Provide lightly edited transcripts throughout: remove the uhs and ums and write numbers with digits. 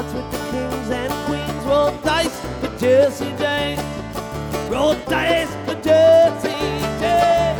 dance with the kings and queens. Roll dice with Jesse Jane. Roll dice with Jesse Jane.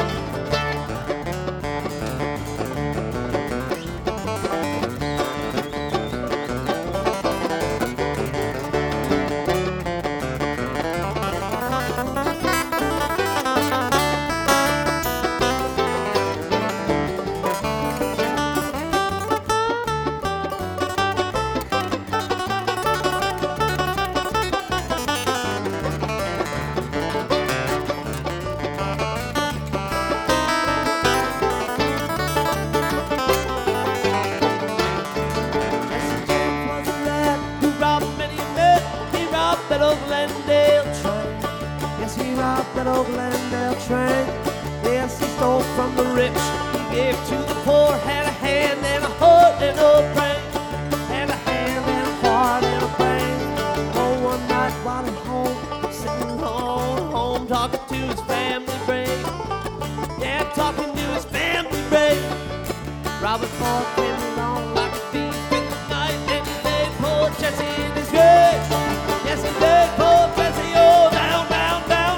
That old Glendale train. Yes, he robbed that old Glendale train. Yes, he stole from the rich. He gave to the poor. Had a hand and a heart and a brain. Had a hand and a heart and a brain. Oh, one night while at home, sitting home, talking to his family brain. Yeah, talking to his family brain. Robert Ford came along like a thief in the night, and he laid poor Jesse in his grave. Yes, he laid poor Jesse, oh, down, down, down.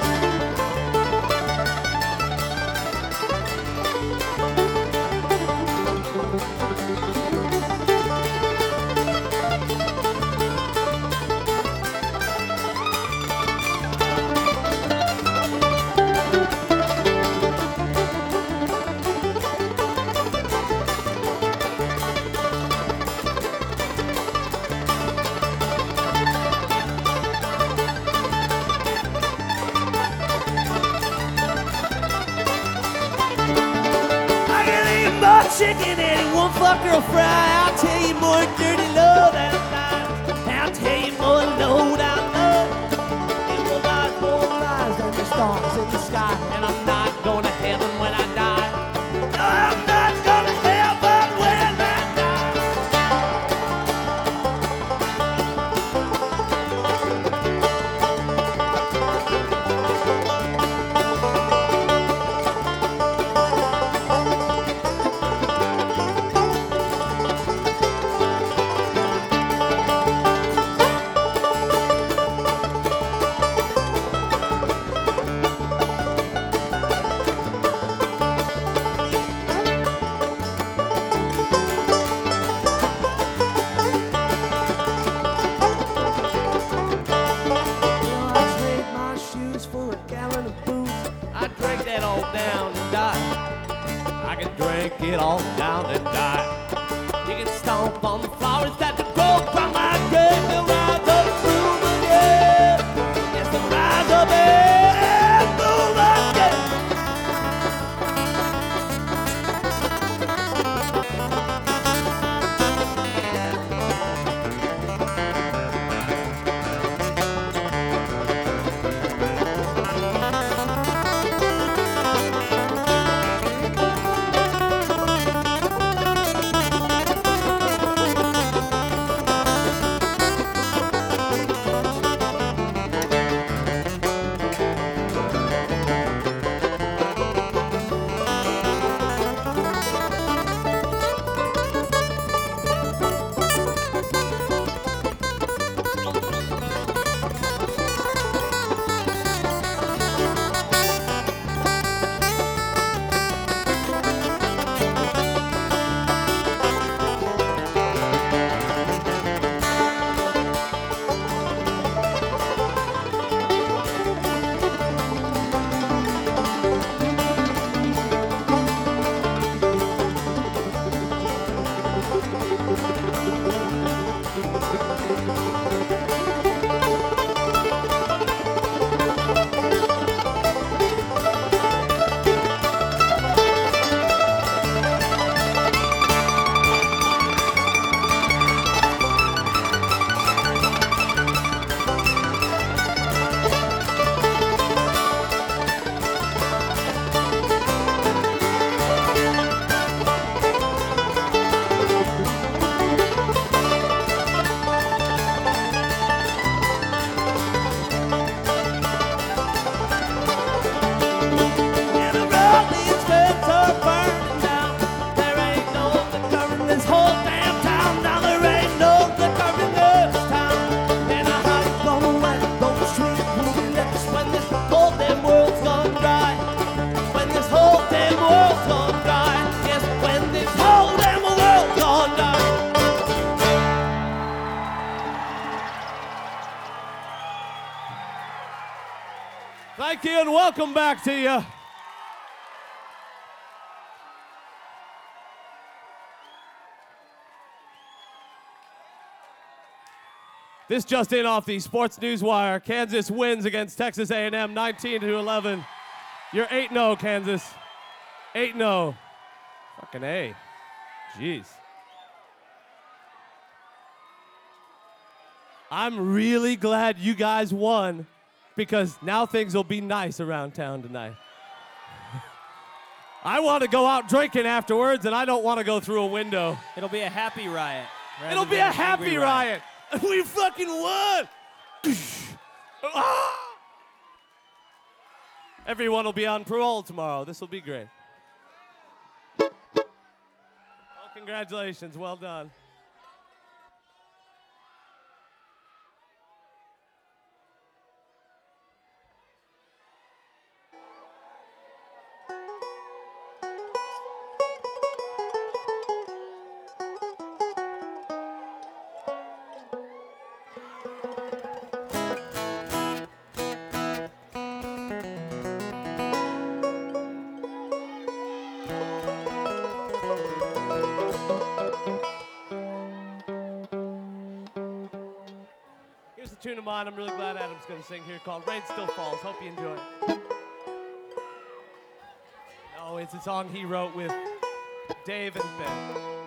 Chicken and he won't fuck or fry. I'll tell you more dirty low down lies. I'll tell you more low down love. It will not more lies than the stars in the sky. And I'm not going to heaven when I die. No, I'm not going to heaven when I it all down and die. You can stomp on the flowers that grow from my grave. They'll rise up through the air. Yes, they'll rise up and through the air. Ian, welcome back to you. This just in off the Sports News Wire. Kansas wins against Texas A&M 19-11. You're 8-0, Kansas. 8-0. Fucking A. Jeez. I'm really glad you guys won because now things will be nice around town tonight. I want to go out drinking afterwards, and I don't want to go through a window. It'll be a happy riot. It'll be a happy riot. We fucking won! Ah! Everyone will be on parole tomorrow. This will be great. Well, congratulations. Well done. Here's a tune of mine I'm really glad Adam's going to sing here called Rain Still Falls. Hope you enjoy it. No, it's a song he wrote with Dave and Ben.